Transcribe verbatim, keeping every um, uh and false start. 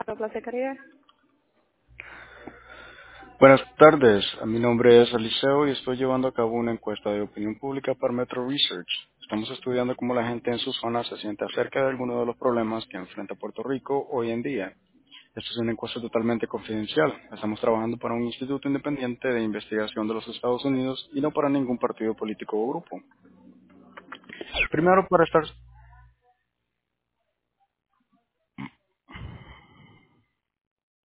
Placer. Buenas tardes, mi nombre es Eliseo y estoy llevando a cabo una encuesta de opinión pública para Metro Research. Estamos estudiando cómo la gente en su zona se siente acerca de algunos de los problemas que enfrenta Puerto Rico hoy en día. Esto es una encuesta totalmente confidencial. Estamos trabajando para un instituto independiente de investigación de los Estados Unidos y no para ningún partido político o grupo. Primero, para estar